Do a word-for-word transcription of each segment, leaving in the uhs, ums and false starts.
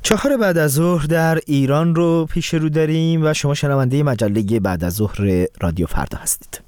چهار بعد از ظهر در ایران رو پیش رو داریم و شما شنونده مجله بعد از ظهر رادیو فردا هستید.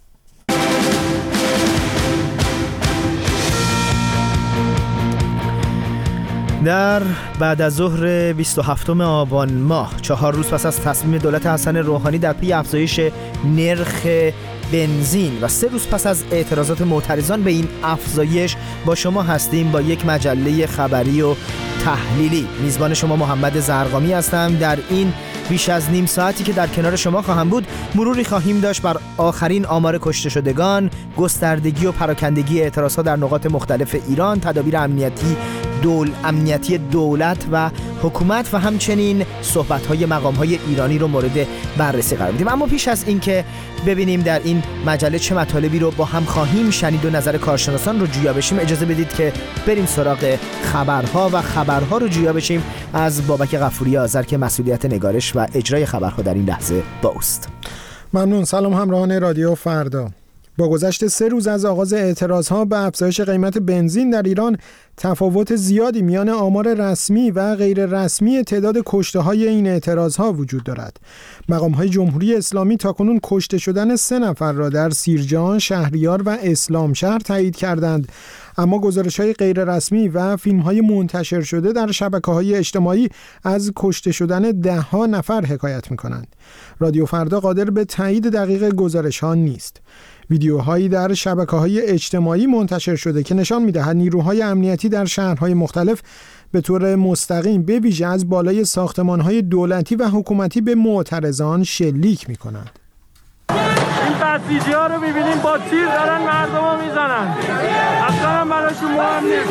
در بعد از ظهر بیست و هفتم آبان ماه، چهار روز پس از تصمیم دولت حسن روحانی در پی افزایش نرخ بنزین و سه روز پس از اعتراضات معترضان به این افزایش، با شما هستیم با یک مجله خبری و تحلیلی. میزبان شما محمد زرقامی هستم. در این بیش از نیم ساعتی که در کنار شما خواهم بود، مروری خواهیم داشت بر آخرین آمار کشته شدگان، گستردگی و پراکندگی اعتراضات در نقاط مختلف ایران، تدابیر امنیتی دول امنیتی دولت و حکومت و همچنین صحبت‌های مقام‌های ایرانی رو مورد بررسی قرار بدیم. اما پیش از این که ببینیم در این مجله چه مطالبی رو با هم خواهیم شنید و نظر کارشناسان رو جویا بشیم، اجازه بدید که بریم سراغ خبرها و خبرها رو جویا بشیم از بابک غفوری آذر که مسئولیت نگارش و اجرای خبرها در این لحظه با اوست. ممنون. سلام همراهان رادیو فردا. با گذشت سه روز از آغاز اعتراضها به افزایش قیمت بنزین در ایران، تفاوت زیادی میان آمار رسمی و غیر رسمی تعداد کشته‌های این اعتراضها وجود دارد. مقام‌های جمهوری اسلامی تاکنون کشته شدن سه نفر را در سیرجان، شهریار و اسلامشهر تایید کردند، اما گزارش‌های غیر رسمی و فیلم‌های منتشر شده در شبکه‌های اجتماعی از کشته شدن ده‌ها نفر حکایت می‌کنند. رادیو فردا قادر به تایید دقیق گزارش‌ها نیست. ویدیوهایی در شبکه‌های اجتماعی منتشر شده که نشان می‌دهد نیروهای امنیتی در شهرهای مختلف به طور مستقیم به ویژه از بالای ساختمان‌های دولتی و حکومتی به معترضان شلیک می‌کنند. این بسیجی‌ها رو می‌بینیم با تیر دارن مردمو میزنن. اصلا هم براشون مهم نیست.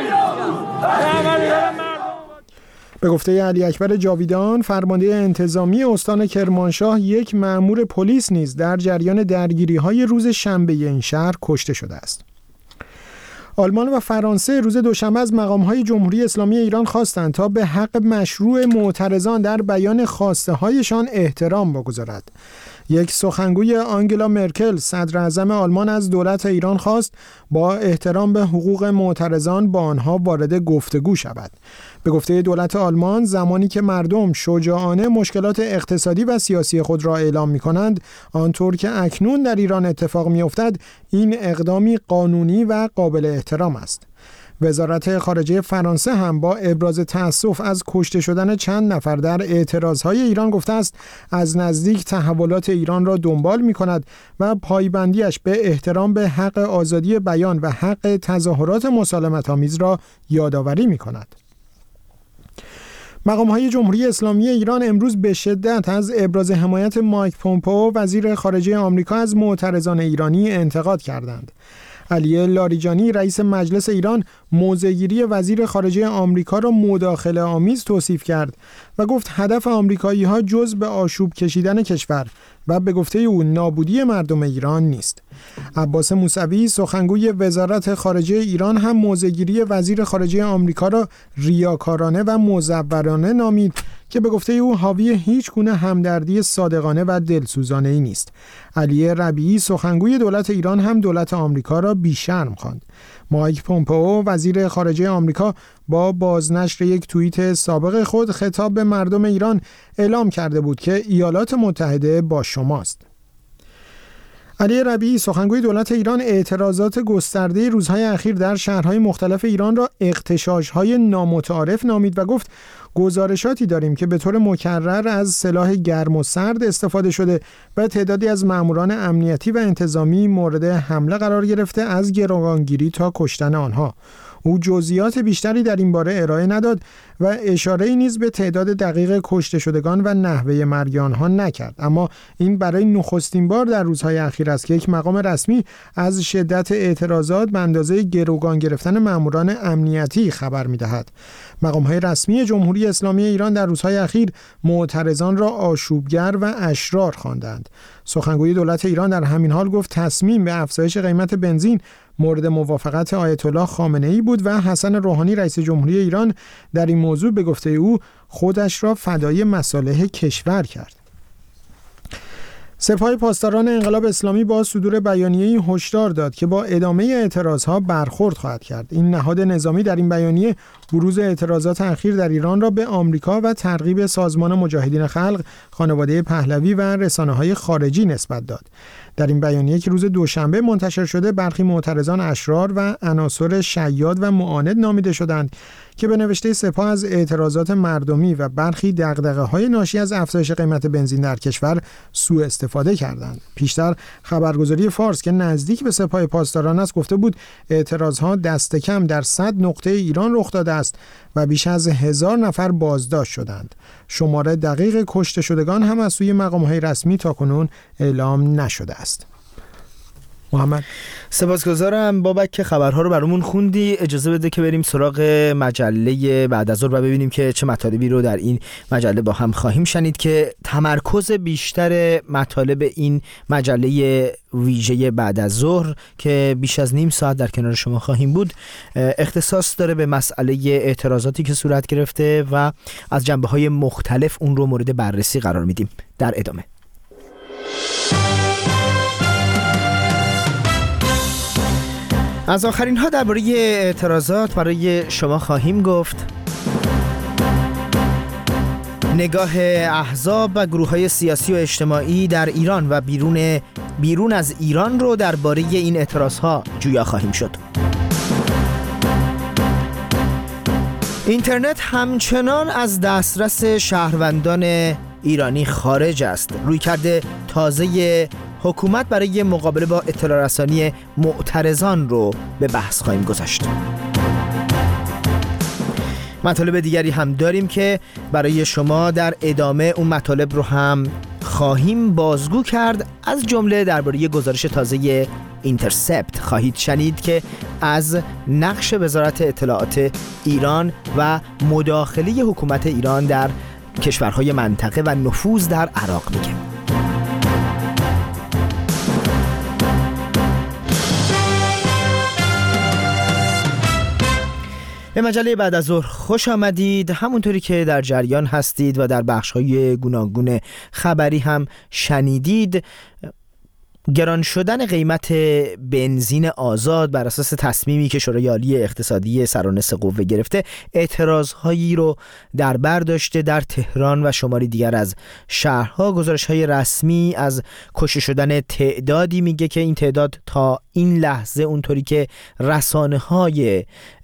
ببینیم. به گفته علی اکبر جاویدان، فرمانده انتظامی استان کرمانشاه، یک مأمور پلیس نیز در جریان درگیری‌های روز شنبه این شهر کشته شده است. آلمان و فرانسه روز دوشنبه از مقام‌های جمهوری اسلامی ایران خواستند تا به حق مشروع معترضان در بیان خواسته‌هایشان احترام بگذارد. یک سخنگوی آنگلا مرکل، صدر اعظم آلمان، از دولت ایران خواست با احترام به حقوق معترضان با آنها وارد گفتگو شود. به گفته دولت آلمان، زمانی که مردم شجاعانه مشکلات اقتصادی و سیاسی خود را اعلام می‌کنند، آنطور که اکنون در ایران اتفاق می‌افتد، این اقدامی قانونی و قابل احترام است. وزارت خارجه فرانسه هم با ابراز تأسف از کشته شدن چند نفر در اعتراضهای ایران گفته است از نزدیک تحولات ایران را دنبال می‌کند و پایبندیش به احترام به حق آزادی بیان و حق تظاهرات مسالمت‌آمیز را یادآوری می‌کند. مقام‌های جمهوری اسلامی ایران امروز به شدت از ابراز حمایت مایک پومپئو، وزیر خارجه آمریکا، از معترضان ایرانی انتقاد کردند. علی لاریجانی، رئیس مجلس ایران، موضع‌گیری وزیر خارجه آمریکا را مداخله آمیز توصیف کرد و گفت هدف آمریکایی‌ها جز به آشوب کشیدن کشور و به گفته او نابودی مردم ایران نیست. عباس موسوی، سخنگوی وزارت خارجه ایران، هم موضع‌گیری وزیر خارجه آمریکا را ریاکارانه و مزورانه نامید که به گفته او حاوی هیچ گونه همدردی صادقانه و دلسوزانه‌ای نیست. علی ربیعی، سخنگوی دولت ایران، هم دولت آمریکا را بیشرم خواند. مایک پومپئو، وزیر خارجه آمریکا، با بازنشر یک توییت سابق خود خطاب به مردم ایران اعلام کرده بود که ایالات متحده با شماست. علی ربیعی، سخنگوی دولت ایران، اعتراضات گسترده روزهای اخیر در شهرهای مختلف ایران را اغتشاش‌های نامتعارف نامید و گفت گزارشاتی داریم که به طور مکرر از سلاح گرم و سرد استفاده شده و تعدادی از ماموران امنیتی و انتظامی مورد حمله قرار گرفته، از گروگانگیری تا کشتن آنها. او جزئیات بیشتری در این باره ارائه نداد و اشاره‌ای نیز به تعداد دقیق کشته شدگان و نحوه مرگ آنها نکرد، اما این برای نخستین بار در روزهای اخیر است که یک مقام رسمی از شدت اعتراضات به اندازه گروگان گرفتن ماموران امنیتی خبر می‌دهد. مقام‌های رسمی جمهوری اسلامی ایران در روزهای اخیر معترضان را آشوبگر و اشرار خواندند. سخنگوی دولت ایران در همین حال گفت تصمیم به افزایش قیمت بنزین مورد موافقت آیت الله خامنه‌ای بود و حسن روحانی، رئیس جمهوری ایران، در این موضوع به گفته او خودش را فدای مصالح کشور کرد. سپاه پاسداران انقلاب اسلامی با صدور بیانیه‌ای هشدار داد که با ادامه اعتراضها برخورد خواهد کرد. این نهاد نظامی در این بیانیه بروز اعتراضات اخیر در ایران را به آمریکا و ترغیب سازمان مجاهدین خلق، خانواده پهلوی و رسانه‌های خارجی نسبت داد. در این بیانیه که روز دوشنبه منتشر شده، برخی معترضان اشرار و عناصر شیاد و معاند نامیده شدند که به نوشته سپاه از اعتراضات مردمی و برخی دغدغه‌های ناشی از افزایش قیمت بنزین در کشور سوء استفاده کردند. پیشتر خبرگزاری فارس که نزدیک به سپاه پاسداران است گفته بود اعتراضها دست کم در صد نقطه ایران رخ داده است و بیش از هزار نفر بازداشت شدند. شماره دقیق کشته شدگان هم از سوی مقام‌های رسمی تاکنون اعلام نشده است. محمد، سپاسگزارم بابک که خبرها رو برامون خوندی. اجازه بده که بریم سراغ مجله بعد از ظهر و ببینیم که چه مطالبی رو در این مجله با هم خواهیم شنید که تمرکز بیشتر مطالب این مجله ویژه بعد از ظهر که بیش از نیم ساعت در کنار شما خواهیم بود اختصاص داره به مسئله اعتراضاتی که صورت گرفته و از جنبه‌های مختلف اون رو مورد بررسی قرار میدیم. در ادامه از آخرین ها درباره اعتراضات برای شما خواهیم گفت. نگاه احزاب و گروه‌های سیاسی و اجتماعی در ایران و بیرون بیرون از ایران رو درباره این اعتراضها جویا خواهیم شد. اینترنت همچنان از دسترس شهروندان ایرانی خارج است. رویکرد تازه حکومت برای مقابله با اطلاع رسانی معترضان رو به بحث خواهیم گذاشت. مطالب دیگری هم داریم که برای شما در ادامه اون مطالب رو هم خواهیم بازگو کرد. از جمله درباره گزارش تازه اینترسپت خواهید شنید که از نقش وزارت اطلاعات ایران و مداخله حکومت ایران در کشورهای منطقه و نفوذ در عراق میگه. به مجله بعد از ظهر خوش آمدید. همونطوری که در جریان هستید و در بخش‌های گوناگون خبری هم شنیدید، گران شدن قیمت بنزین آزاد بر اساس تصمیمی که شورای عالی اقتصادی سرانس قوه گرفته اعتراضهایی رو در بر داشته. در تهران و شماری دیگر از شهرها گزارش‌های رسمی از کشته شدن تعدادی میگه که این تعداد تا این لحظه اونطوری که رسانه‌های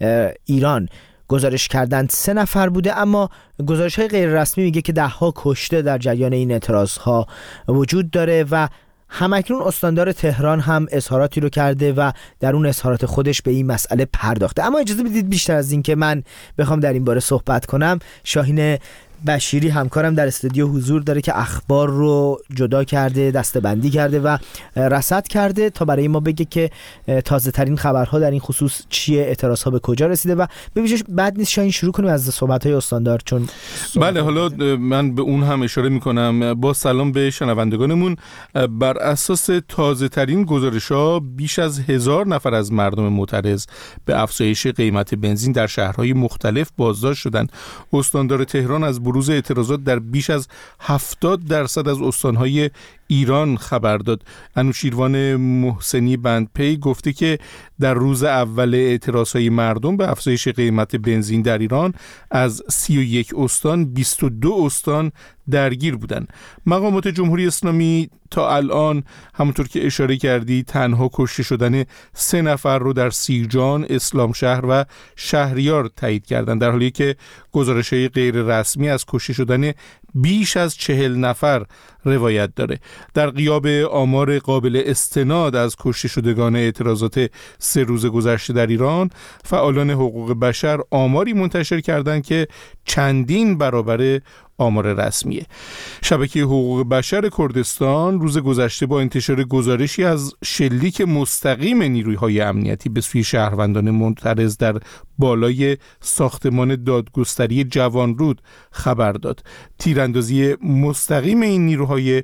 ایران گزارش کردند سه نفر بوده، اما گزارش‌های غیر رسمی میگه که ده ها کشته در جریان این اعتراضها وجود داره و همکنون استاندار تهران هم اظهاراتی رو کرده و در اون اظهارات خودش به این مسئله پرداخته. اما اجازه بدید بیشتر از این که من بخوام در این باره صحبت کنم، شاهین بشیری همکارم در استودیو حضور داره که اخبار رو جدا کرده، دسته‌بندی کرده و رصد کرده تا برای ما بگه که تازه ترین خبرها در این خصوص چیه، اعتراضها به کجا رسیده و ببینید بعد نیست شاین شروع کنیم از صحبت‌های استاندار. چون بله، حالا من به اون هم اشاره می‌کنم. با سلام به شنوندگانمون. بر اساس تازه ترین گزارش‌ها بیش از هزار نفر از مردم معترض به افزایش قیمت بنزین در شهرهای مختلف بازداشت شدند. استاندار تهران از بروز اعتراضات در بیش از هفتاد درصد از استانهای ایران خبر داد. انوشیروان محسنی بندپی گفته که در روز اول اعتراضهای مردم به افزایش قیمت بنزین در ایران از سی و یک استان بیست و دو استان درگیر بودند. مقامات جمهوری اسلامی تا الان همونطور که اشاره کردی تنها کشته شدن سه نفر رو در سیرجان، اسلام شهر و شهریار تایید کردند، در حالی که گزارش‌های غیر رسمی از کشته شدن بیش از چهل نفر روایت داره. در غیاب آمار قابل استناد از کشته شدگان اعتراضات سه روز گذشته در ایران، فعالان حقوق بشر آماری منتشر کردند که چندین برابر آمار رسمیه. شبکه حقوق بشر کردستان روز گذشته با انتشار گزارشی از شلیک مستقیم نیروهای امنیتی به سوی شهروندان معترض در بالای ساختمان دادگستری جوانرود خبر داد. تیراندازی مستقیم این نیروهای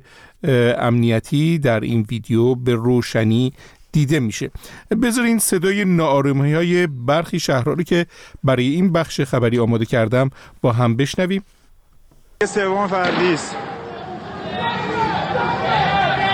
امنیتی در این ویدیو به روشنی دیده میشه. بذارین صدای ناآرامی‌های برخی شهرها رو که برای این بخش خبری آماده کردم با هم بشنویم. سوم فردیس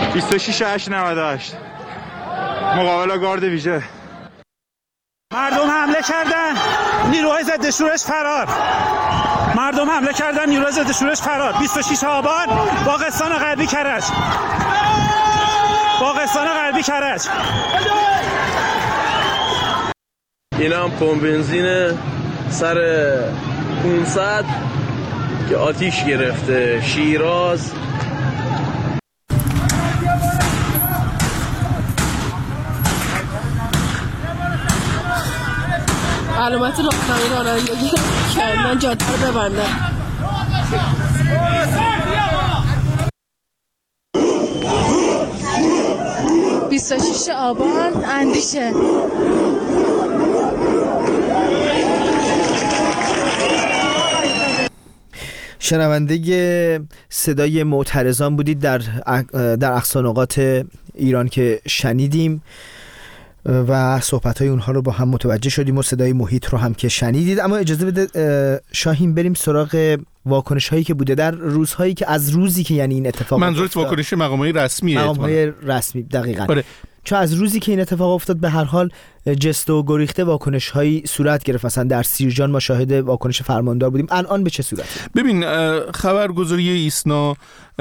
بیست و شش هشت نود و هشت مقابل گارد ویژه. مردم حمله کردن، نیروهای ضد شورش فرار. مردم حمله کردن، نیروهای ضد شورش فرار. بیست و شش آبان، باغستان غربی کرج. باغستان غربی کرج. اینم پمپ بنزین سر پانصد که آتیش گرفته. شیراز. علامت راهنمایی رانندگی کردن جاده رو ببندن. بیست و شش آبان اندیشه. شنونده صدای معترضان بودید در در اقصا نقاط ایران که شنیدیم و صحبت‌های اونها رو با هم متوجه شدیم و صدای محیط رو هم که شنیدید. اما اجازه بده شاهین بریم سراغ واکنش هایی که بوده در روزهایی که از روزی که یعنی این اتفاق منظورت واکنش مقام‌های رسمیه؟ مقام‌های رسمی دقیقاً. آره. چون از روزی که این اتفاق افتاد به هر حال جست و گریخته واکنش هایی صورت گرفت. مثلا در سیرجان ما شاهد واکنش فرماندار بودیم. الان به چه صورته؟ ببین خبرگزاری ایسنا،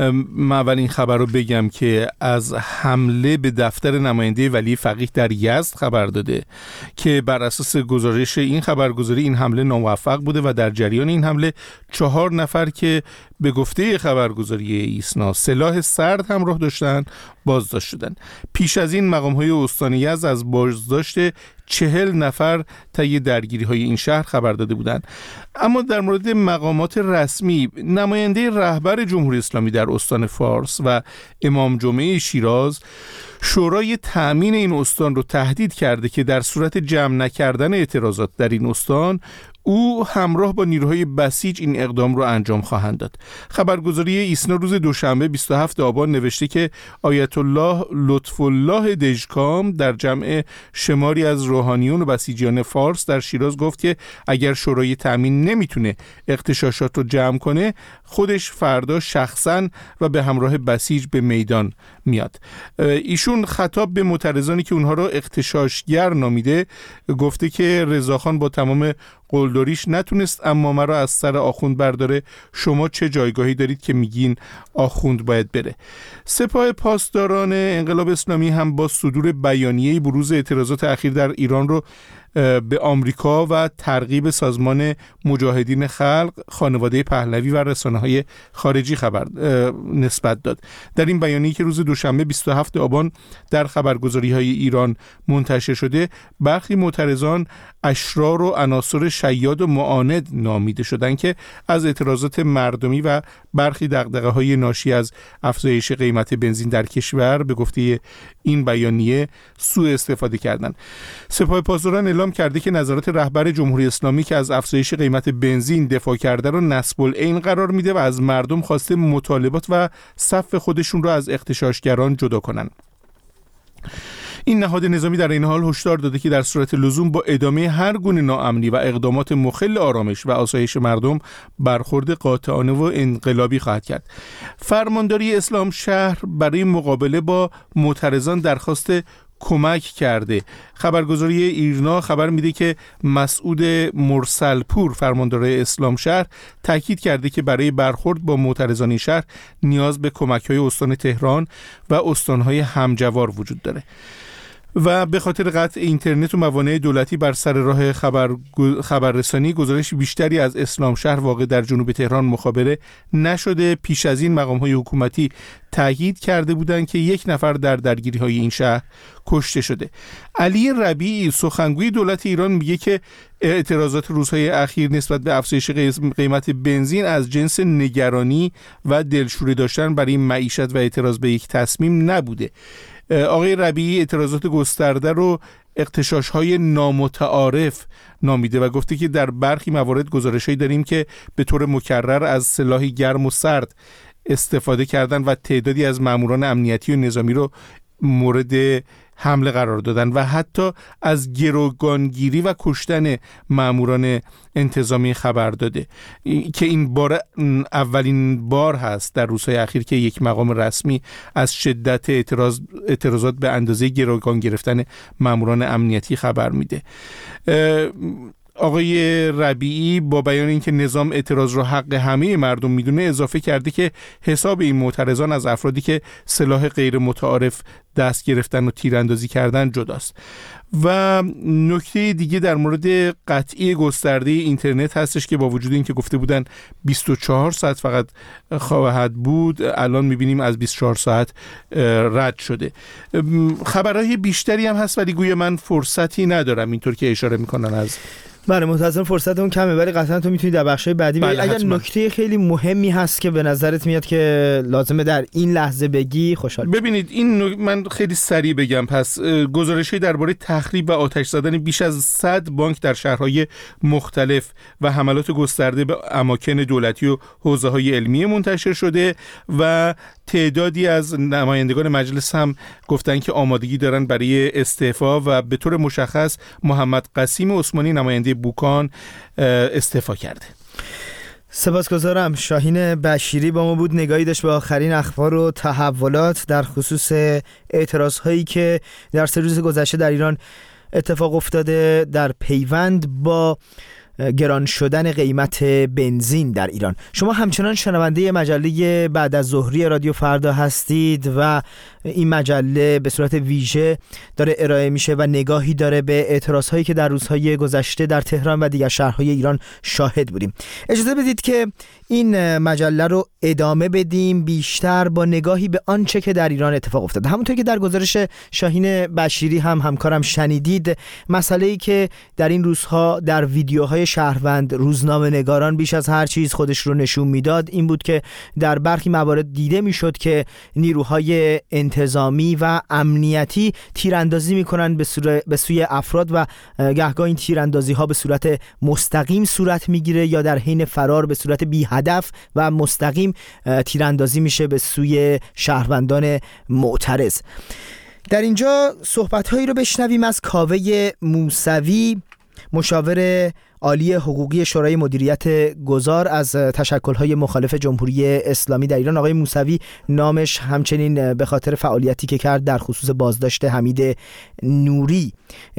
من اولین خبر رو بگم که از حمله به دفتر نماینده ولی فقیه در یزد خبر داده که بر اساس گزارش این خبرگزاری این حمله ناموفق بوده و در جریان این حمله چهار نفر که به گفته خبرگزاری ایسنا سلاح سرد همراه داشتن بازداشت شدن. پیش از این مقام‌های استان یزد از بازداشت چهل نفر طی درگیری‌های این شهر خبر داده بودند. اما در مورد مقامات رسمی، نماینده رهبر جمهوری اسلامی در استان فارس و امام جمعه شیراز شورای تأمین این استان رو تهدید کرده که در صورت جمع نکردن اعتراضات در این استان او همراه با نیروهای بسیج این اقدام رو انجام خواهند داد. خبرگزاری ایسنا روز دوشنبه بیست و هفتم آبان نوشته که آیت الله لطف الله دژکام در جمع شماری از روحانیون و بسیجیان فارس در شیراز گفت که اگر شورای تأمین نمیتونه اغتشاشات رو جمع کنه، خودش فردا شخصا و به همراه بسیج به میدان میاد. ایشون خطاب به معترضانی که اونها را اغتشاشگر نامیده گفته که رضاخان با تمام قلدریش نتونست امامه را از سر آخوند برداره. شما چه جایگاهی دارید که میگین آخوند باید بره؟ سپاه پاسداران انقلاب اسلامی هم با صدور بیانیه‌ای بروز اعتراضات اخیر در ایران رو به آمریکا و ترغیب سازمان مجاهدین خلق، خانواده پهلوی و رسانه‌های خارجی خبر نسبت داد. در این بیانیه‌ای که روز دوشنبه بیست و هفتم آبان در خبرگزاری‌های ایران منتشر شده، برخی معترضان اشرار و عناصر شیاد و معاند نامیده شدند که از اعتراضات مردمی و برخی دغدغه‌های ناشی از افزایش قیمت بنزین در کشور به گفته این بیانیه سوء استفاده کردند. سپاه پاسداران اعلام کرده که نظرات رهبر جمهوری اسلامی که از افزایش قیمت بنزین دفاع کرده رو نصب العین قرار میده و از مردم خواسته مطالبات و صف خودشون رو از اغتشاشگران جدا کنن. این نهاد نظامی در این حال هشدار داده که در صورت لزوم با ادامه هر گونه ناامنی و اقدامات مخل آرامش و آسایش مردم برخورد قاطعانه و انقلابی خواهد کرد. فرمانداری اسلام شهر برای مقابله با معترضان درخواست کمک کرده. خبرگزاری ایرنا خبر میده که مسعود مرسلپور فرماندار اسلام شهر تاکید کرده که برای برخورد با معترضان شهر نیاز به کمک‌های استان تهران و استان‌های همجوار وجود داره و به خاطر قطع اینترنت و موانع دولتی بر سر راه خبر خبررسانی گزارش بیشتری از اسلام شهر واقع در جنوب تهران مخابره نشده. پیش از این مقام‌های حکومتی تاکید کرده بودند که یک نفر در درگیری‌های این شهر کشته شده. علی ربیعی سخنگوی دولت ایران میگه که اعتراضات روزهای اخیر نسبت به افزایش قیمت بنزین از جنس نگرانی و دلشوره داشتن برای معیشت و اعتراض به یک تصمیم نبوده. آقای ربیعی اعتراضات گسترده رو اغتشاش‌های نامتعارف نامیده و گفته که در برخی موارد گزارش‌هایی داریم که به طور مکرر از سلاح گرم و سرد استفاده کردن و تعدادی از ماموران امنیتی و نظامی رو مورد حمله قرار دادن و حتی از گروگانگیری و کشتن ماموران انتظامی خبر داده که این بار اولین بار هست در روزهای اخیر که یک مقام رسمی از شدت اعتراض اعتراضات به اندازه گروگان گرفتن ماموران امنیتی خبر میده. آقای ربیعی با بیان اینکه نظام اعتراض را حق همه مردم میدونه اضافه کرده که حساب این معترضان از افرادی که سلاح غیر متعارف دست گرفتن و تیراندازی کردن جداست. و نکته دیگه در مورد قطعی گسترده اینترنت هستش که با وجود اینکه گفته بودن بیست و چهار ساعت فقط خواهد بود، الان میبینیم از بیست و چهار ساعت رد شده. خبرهای بیشتری هم هست ولی گویا من فرصتی ندارم اینطور که اشاره میکنن. از بله منتظر فرصت اون کمه ولی قطعا تو میتونی در بخشای بعدی بله اگر نکته خیلی مهمی هست که به نظرت میاد که لازمه در این لحظه بگی خوشحال. ببینید این نک... من خیلی سریع بگم. پس گزارش‌های درباره تخریب و آتش زدن بیش از صد بانک در شهرهای مختلف و حملات گسترده به اماکن دولتی و حوزه‌های علمی منتشر شده و تعدادی از نمایندگان مجلس هم گفتن که آمادگی دارن برای استعفا و به طور مشخص محمد قسیم عثمانی نماینده بوکان استعفا کرده. سپاسگزارم. شاهین بشیری با ما بود، نگاهی داشت به آخرین اخبار و تحولات در خصوص اعتراض هایی که در سه روز گذشته در ایران اتفاق افتاده در پیوند با گران شدن قیمت بنزین در ایران. شما همچنان شنونده مجله بعد از ظهری رادیو فردا هستید و این مجله به صورت ویژه داره ارائه میشه و نگاهی داره به اعتراض هایی که در روزهای گذشته در تهران و دیگر شهرهای ایران شاهد بودیم. اجازه بدید که این مجله رو ادامه بدیم بیشتر با نگاهی به آنچه که در ایران اتفاق افتاده. همونطور که در گزارش شاهین بشیری هم همکارم شنیدید، مسئله‌ای که در این روزها در ویدیوهای شهروند روزنامه نگاران بیش از هر چیز خودش رو نشون میداد این بود که در برخی موارد دیده میشد که نیروهای انتظامی و امنیتی تیراندازی میکنن به, به سوی افراد و گهگاه این تیراندازی ها به صورت مستقیم صورت میگیره یا در حین فرار به صورت بی هدف و مستقیم تیراندازی میشه به سوی شهروندان معترض. در اینجا صحبت‌هایی رو بشنویم از کاوه موسوی، مشاور عالی حقوقی شورای مدیریت گذار از تشکل‌های مخالف جمهوری اسلامی در ایران. آقای موسوی نامش همچنین به خاطر فعالیتی که کرد در خصوص بازداشت حمید نوری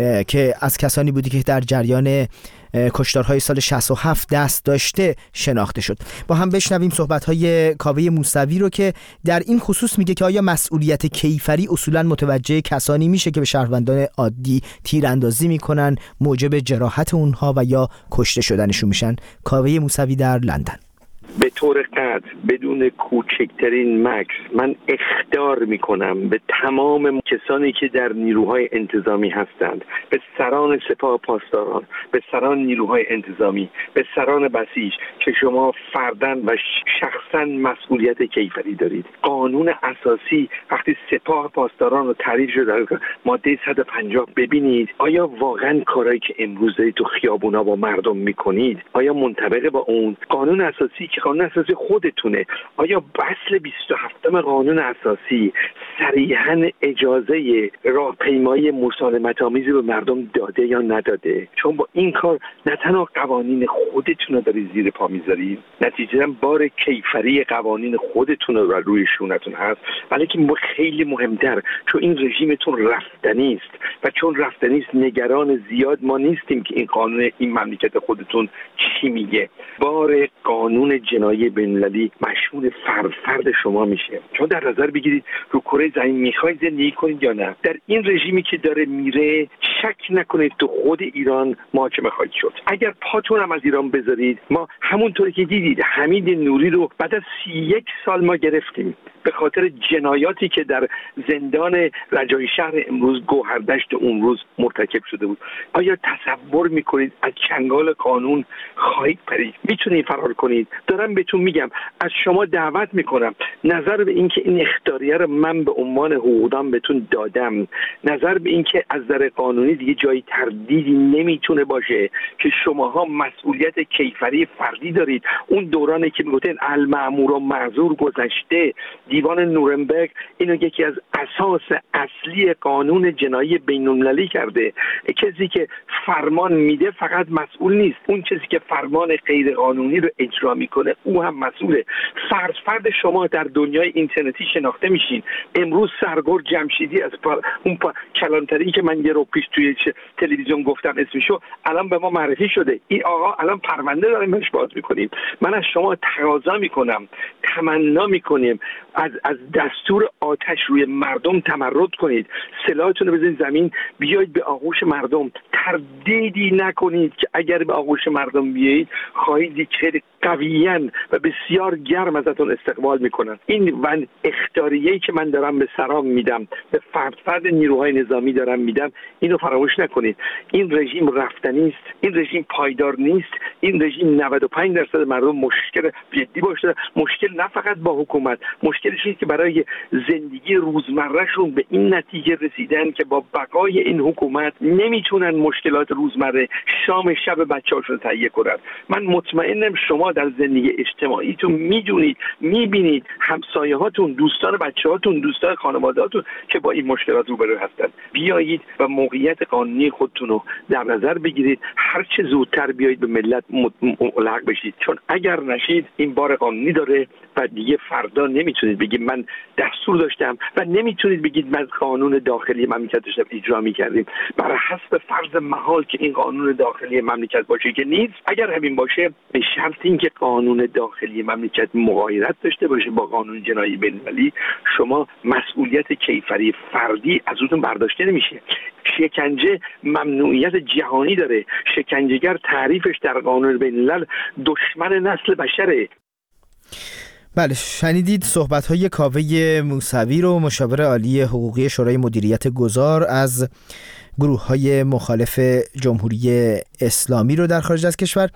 که از کسانی بودی که در جریان کشتارهای سال شصت و هفت دست داشته شناخته شد. با هم بشنویم صحبت‌های کاوه موسوی رو که در این خصوص میگه که آیا مسئولیت کیفری اصولاً متوجه کسانی میشه که به شهروندان عادی تیراندازی میکنن، موجب جراحت اونها و یا کشته شدنشون میشن. کاوه موسوی در لندن. به طور قطع بدون کوچکترین مکس من اخطار میکنم به تمام کسانی که در نیروهای انتظامی هستند، به سران سپاه پاسداران، به سران نیروهای انتظامی، به سران بسیج که شما فرداً و شخصاً مسئولیت کیفری دارید. قانون اساسی وقتی سپاه پاسداران رو تعریف شده در ماده صد و پنجاه ببینید، آیا واقعاً کارایی که امروز دارید تو خیابونا با مردم میکنید آیا منطبق با اون قانون اساسی که قانون اساسی خودتونه؟ آیا بسل بیست و هفتم قانون اساسی صریحاً اجازه راهپیمایی مسالمت آمیزی به مردم داده یا نداده؟ چون با این کار نه تنها قوانین خودتون رو دارید زیر پا میذارید، نتیجه بار کیفری قوانین خودتون رو روی شونتون هست، بلکه خیلی مهمتر چون این رژیمتون رفتنی است و چون رفتنی است نگران زیاد ما نیستیم که این قانون این مملکت خودتون چی میگه. بار قانون جنایی بین‌المللی مشمول فرد فرد شما میشه. شما در نظر بگیرید رو کره زمین میخواید زندگی کنید یا نه. در این رژیمی که داره میره شک نکنید تو خود ایران محاکمه خواهید شد. اگر پاتون هم از ایران بذارید، ما همونطوری که دیدید حمید نوری رو بعد از سی یک سال ما گرفتیم به خاطر جنایاتی که در زندان رجایی شهر امروز گوهردشت اون روز مرتکب شده بود. آیا تصور میکنید از چنگال قانون خواهید پرید؟ میتونید فرار کنید؟ دارن به بهتون میگم از شما دعوت میکنم نظر به اینکه این اختیاریه رو من به عنوان حقوقدان بهتون دادم، نظر به اینکه از نظر قانونی دیگه جای تردیدی نمیتونه باشه که شماها مسئولیت کیفری فردی دارید. اون دورانی که میگفتن المأمور و معذور گذشته، دیوان نورنبرگ اینو یکی از اساس اصلی قانون جنایی بین‌المللی کرده. کسی که فرمان میده فقط مسئول نیست، اون کسی که فرمان غیر قانونی رو اجرا میکنه او هم مسئوله. فرد فرد شما در دنیای اینترنتی شناخته میشین. امروز سرگرد جمشیدی از پا... اون پا... کلانتری که من یه رو پیش توی تلویزیون گفتم اسمشو الان به ما معرفی شده، این آقا الان پرونده داریم بهش باز میکنیم. من از شما تقاضا میکنم، تمنا میکنیم از از دستور آتش روی مردم تمرد کنید، سلاحتون رو بزنید زمین، بیاید به آغوش مردم. تردیدی نکنید که اگر به آغوش مردم بیایید خواهید دید که قویاً و بسیار گرم ازتون استقبال میکنن. این من اختیاریه‌ای که من دارم به سران میدم، به فرد فرد نیروهای نظامی دارم میدم، اینو فراموش نکنید. این رژیم رفتنی است، این رژیم پایدار نیست، این رژیم نود و پنج درصد مردم مشکل جدی باشه. مشکل نه فقط با حکومت، مشکلش اینه که برای زندگی روزمرهشون به این نتیجه رسیدن که با بقای این حکومت نمیتونن مشکلات روزمره شام شب بچه‌هاشون رو تهیه کنن. من مطمئنم شما در زندگی اجتماعیتون میدونید، میبینید همسایه هاتون، دوستان بچه هاتون، دوستان خانوادهاتون که با این مشکلات روبرو هستن. بیایید و موقعیت قانونی خودتون رو در نظر بگیرید، هر چه زودتر بیایید به ملت ملحق بشید، چون اگر نشید این بار قانونی داره و دیگه فردا نمیتونید بگید من دستور داشتم و نمیتونید بگید من قانون داخلی مملکت داشتم اجرا میکردیم. برای حسب فرض محال که این قانون داخلی مملکت باشه که نیست، اگر همین باشه به شرط اینکه قانون داخلی مملکت مغایرت داشته باشه با قانون جنایی بین‌المللی، شما مسئولیت کیفری فردی از اون برداشته نمیشه. شکنجه ممنوعیت جهانی داره. شکنجهگر تعریفش در قانون بین‌الملل دشمن نسل بشره. بله، شنیدید صحبت‌های کاوه موسوی رو، مشاور عالی حقوقی شورای مدیریت گذار از گروه‌های مخالف جمهوری اسلامی رو در خارج از کشور.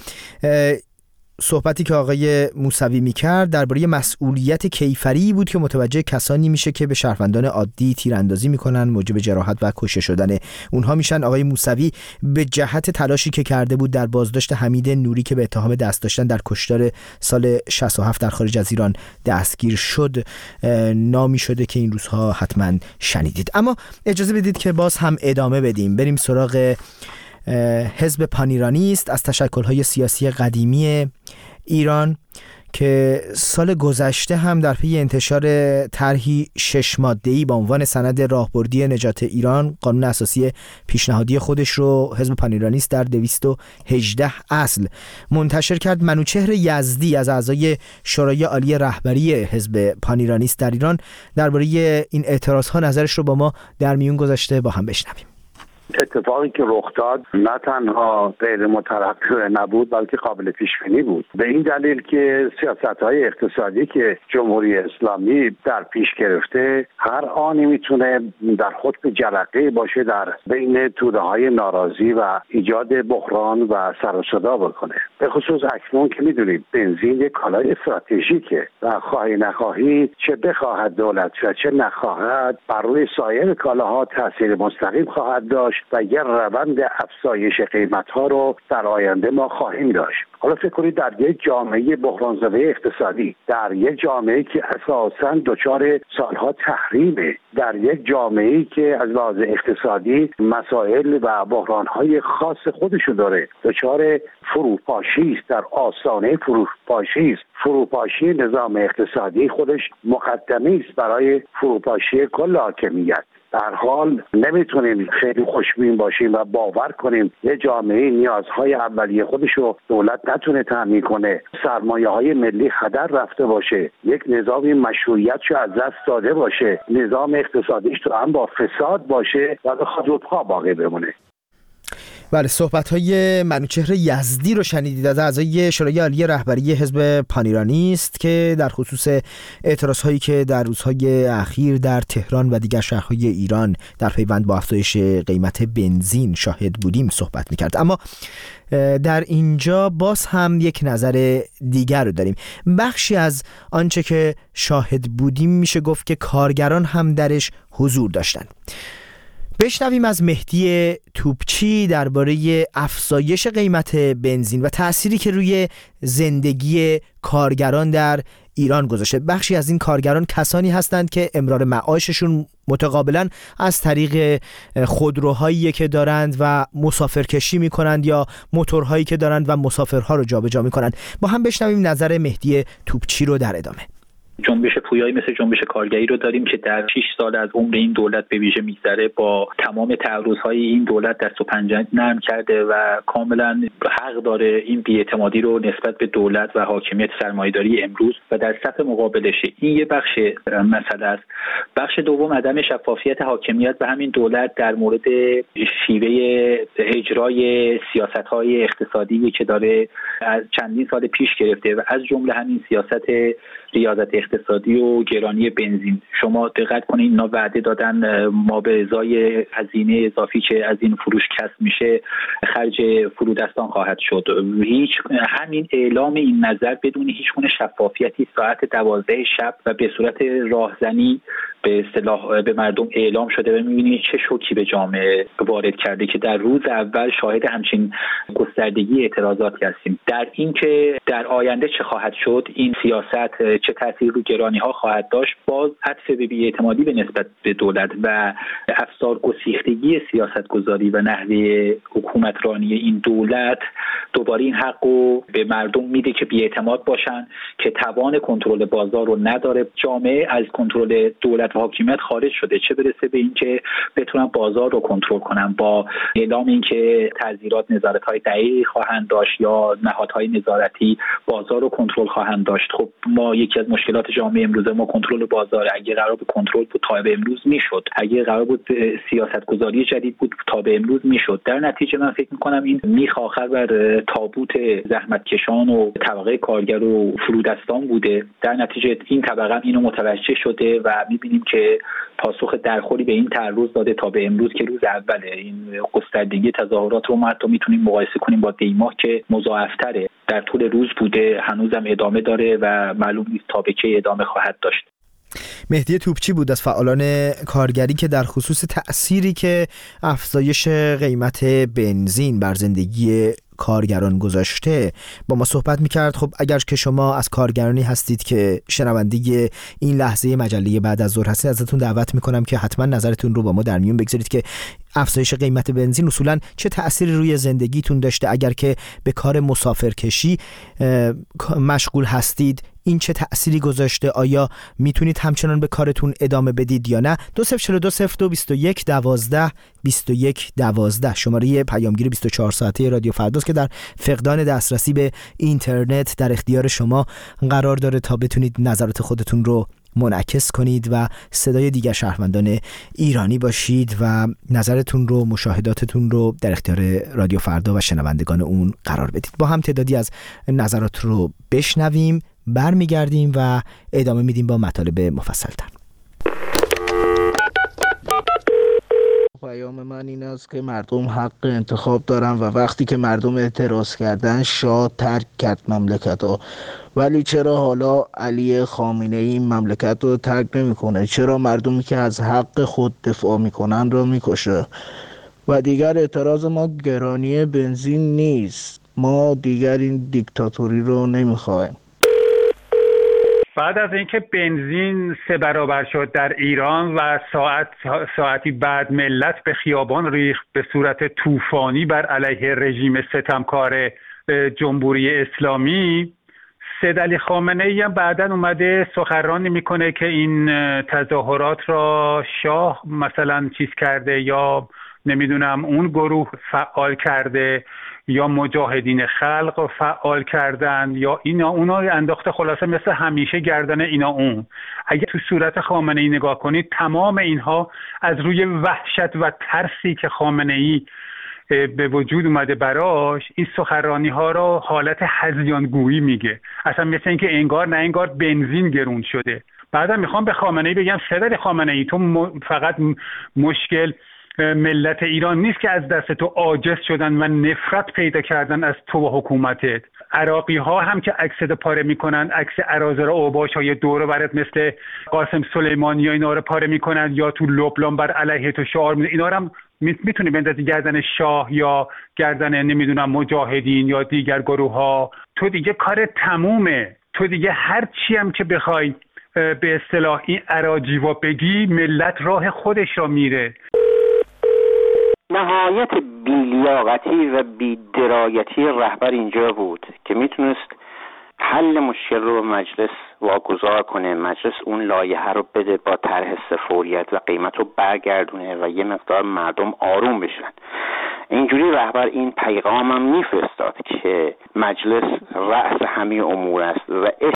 صحبتی که آقای موسوی میکرد درباره مسئولیت کیفری بود که متوجه کسانی میشه که به شهروندان عادی تیراندازی میکنن، موجب جراحت و کشته شدن اونها میشن. آقای موسوی به جهت تلاشی که کرده بود در بازداشت حمید نوری که به اتهام دست داشتن در کشتار سال شصت و هفت در خارج از ایران دستگیر شد نامی شده که این روزها حتما شنیدید. اما اجازه بدید که باز هم ادامه بدیم، بریم سراغ حزب پانیرانیست از تشکل‌های سیاسی قدیمی ایران که سال گذشته هم در پی انتشار طرحی شش ماده‌ای با عنوان سند راهبردی نجات ایران، قانون اساسی پیشنهادی خودش رو حزب پانیرانیست در دویست و هجده اصل منتشر کرد. منوچهر یزدی از اعضای شورای عالی رهبری حزب پانیرانیست در ایران درباره این اعتراض‌ها نظرش رو با ما در میون گذاشته، با هم بشنویم. اتفاقی که رخ داد نه تنها غیر مترقبه نبود بلکه قابل پیش بینی بود، به این دلیل که سیاست‌های اقتصادی که جمهوری اسلامی در پیش گرفته هر آنی میتونه در خود به جرقه باشه در بین توده‌های ناراضی و ایجاد بحران و سر و صدا بکنه. به خصوص اکنون که میدونید بنزین یک کالای استراتژیکه و خواهی نخواهی چه بخواهد دولت و چه نخواهد بر روی سایر کالاها تاثیر مستقیم خواهد داشت و یه روند افزایش قیمت‌ها رو در آینده ما خواهیم داشت. حالا فکر کنید در یک جامعه بحران زده اقتصادی، در یک جامعه که اساساً دچار سالها تحریمه، در یک جامعه‌ای که از لحاظ اقتصادی مسائل و بحران‌های خاص خودشو داره، دچار فروپاشی است، در آستانه فروپاشی است. فروپاشی نظام اقتصادی خودش مقدمه است برای فروپاشی کل حاکمیت. در حال نمیتونیم خیلی خوشبین باشیم و باور کنیم یه جامعه نیازهای اولیه خودش رو دولت نتونه تامین کنه، سرمایه‌های ملی هدر رفته باشه، یک نظامی مشروعیتش رو از دست داده باشه، نظام اقتصادیش تو هم با فساد باشه و بخواد رو پا باقی بمونه. بله، صحبت‌های منوچهر یزدی رو شنیدید از اعضای شورای عالی رهبری حزب پانیرانیست که در خصوص اعتراض‌هایی که در روزهای اخیر در تهران و دیگر شهرهای ایران در پیوند با افزایش قیمت بنزین شاهد بودیم صحبت می‌کرد. اما در اینجا باز هم یک نظر دیگر رو داریم. بخشی از آنچه که شاهد بودیم میشه گفت که کارگران هم درش حضور داشتند. بشنویم از مهدی توپچی درباره افزایش قیمت بنزین و تأثیری که روی زندگی کارگران در ایران گذاشته. بخشی از این کارگران کسانی هستند که امرار معاششون متقابلا از طریق خودروهایی که دارند و مسافرکشی میکنند یا موتورهایی که دارند و مسافرها رو جابجا میکنند. با هم بشنویم نظر مهدی توپچی رو در ادامه. جنبش پویایی مثل جنبش کارگری رو داریم که در شش سال از عمر این دولت به ویژه میگذره، با تمام تعرضهای این دولت دست و پنجه نرم کرده و کاملا حق داره این بی‌اعتمادی رو نسبت به دولت و حاکمیت سرمایه‌داری امروز و در صف مقابلش. این یه بخش مسئله است. بخش دوم عدم شفافیت حاکمیت و همین دولت در مورد شیوه اجرای سیاست‌های اقتصادی که داره از چندین سال پیش گرفته و از جمله همین سیاست ریاضت اقتصادی و گرانی بنزین. شما دقت کنید اینا وعده دادن ما به ازای هزینه اضافی که از این فروش کسب میشه خرج فرودستان خواهد شد. هیچ همین اعلام این نظر بدون هیچ گونه شفافیتی ساعت دوازده شب و به صورت راهزنی به اصطلاح به مردم اعلام شده و می‌بینید چه شوکی به جامعه وارد کرده که در روز اول شاهد همچین گستردگی اعتراضاتی هستیم. در این که در آینده چه خواهد شد، این سیاست چه تأثیر رو گرانی‌ها خواهد داشت، باز عطف به بی‌اعتمادی به نسبت به دولت و افسار گسیختگی سیاستگذاری و نحوه حکومترانی این دولت دوباره این حق رو به مردم میده که بی‌اعتماد باشن، که توان کنترل بازار رو نداره. جامعه از کنترل دولت و حاکمیت خارج شده، چه برسه به اینکه بتونن بازار رو کنترل کنن. با اعلام اینکه تعزیرات نظارت‌های دقیقی خواهند داشت یا نهادهای نظارتی بازار رو کنترل خواهند داشت. خب ما یکی از مشکلات جامعه امروز ما کنترل بازار. اگه قرار بود کنترل بود تا به امروز میشد، اگه قرار بود سیاستگذاری جدید بود تا به امروز میشد. در نتیجه من فکر می‌کنم این میخ آخر بر تابوت زحمتکشان و طبقه کارگر و فرودستان بوده. در نتیجه این طبقه اینو متوجه شده و می‌بینیم که پاسخ درخوری به این تعرض داده تا به امروز که روز اوله. این گستردگی تظاهرات رو ما حتی میتونیم مقایسه کنیم با دیماه که مضاعف‌تره، در طول روز بوده، هنوزم ادامه داره و معلوم نیست تا به کی ادامه خواهد داشت. مهدی توپچی بود از فعالان کارگری که در خصوص تأثیری که افزایش قیمت بنزین بر زندگی کارگران گذاشته با ما صحبت میکرد. خب اگر که شما از کارگرانی هستید که شنونده این لحظه مجله بعد از ظهر هستید، ازتون دعوت میکنم که حتما نظرتون رو با ما در میون بگذارید که افزایش قیمت بنزین اصولا چه تأثیری روی زندگیتون داشته. اگر که به کار مسافرکشی مشغول هستید، این چه تأثیری گذاشته؟ آیا میتونید همچنان به کارتون ادامه بدید یا نه؟ دو صفر چهار دو صفر دو بیست و یک دوازده بیست و یک دوازده شماره پیامگیر بیست و چهار ساعته رادیو فرداست که در فقدان دسترسی به اینترنت در اختیار شما قرار داره تا بتونید نظرات خودتون رو منعکس کنید و صدای دیگر شهروندان ایرانی باشید و نظرتون رو، مشاهداتتون رو در اختیار رادیو فردا و شنوندگان اون قرار بدید. با هم تعدادی از نظرات رو بشنویم، برمیگردیم و ادامه میدیم با مطالب مفصل‌تر. پیام من این است که مردم حق انتخاب دارن و وقتی که مردم اعتراض کردن شاه ترک کرد مملکت رو، ولی چرا حالا علی خامنه ای این مملکت رو ترک نمیکنه؟ چرا مردمی که از حق خود دفاع میکنن رو میکشه؟ و دیگر اعتراض ما گرانی بنزین نیست، ما دیگر این دیکتاتوری رو نمیخوایم. بعد از اینکه بنزین سه برابر شد در ایران و ساعت ساعتی بعد ملت به خیابان ریخت به صورت طوفانی بر علیه رژیم ستمکار جمهوری اسلامی، سید علی خامنه ای هم بعداً اومده سخنرانی میکنه که این تظاهرات را شاه مثلا چیز کرده یا نمیدونم اون گروه فعال کرده یا مجاهدین خلق فعال کردن یا اینا اونا انداخته، خلاصه مثل همیشه گردن اینا اون. اگه تو صورت خامنه ای نگاه کنید، تمام اینها از روی وحشت و ترسی که خامنه ای به وجود اومده براش این سخنرانی ها رو حالت هذیانگویی میگه، اصلا مثل اینکه انگار نه انگار بنزین گرون شده. بعدم میخوام به خامنه ای بگم سید علی خامنه ای تو م... فقط مشکل ملت ایران نیست که از دست تو عاجز شدن و نفرت پیدا کردن از تو و حکومتت. عراقی ها هم که عکس پاره میکنن، عکس اراذل اوباش های دور و برت مثل قاسم سلیمانی یا اینا رو پاره میکنن، یا تو لبنان بر علیه تو شعار میده، اینا رو هم میتونی بندازی گردن شاه یا گردن نمیدونم مجاهدین یا دیگر گروه ها. تو دیگه کار تمومه. تو دیگه هر چی هم که بخوای به اصطلاح این اراجیوا بگی، ملت راه خودش را میره. نهایت بی‌لیاقتی و بی‌درایتی رهبر اینجا بود که میتونست حل مشکل رو مجلس واگذار کنه، مجلس اون لایحه رو بده با طرح صفوریت و قیمت رو برگردونه و یه مقدار مردم آروم بشن. اینجوری رهبر این پیغامم میفرستاد که مجلس رأس همه امور است و